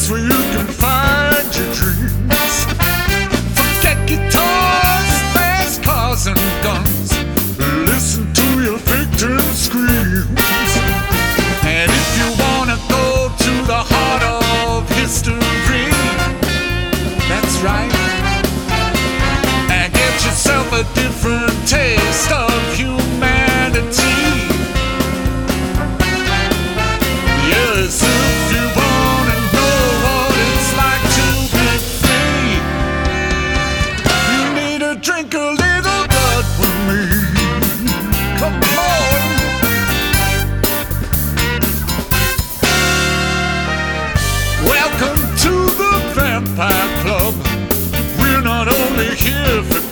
place where you can find your dreams. Forget guitars, fast cars and guns. Listen to your victim screams. And if you wanna go to the heart of history, that's right, and get yourself a different taste of humanity. Yes, if you wanna know what it's like to be free, you need to drink a little blood with me. Come on. Welcome to the Vampire Club. We're not only here for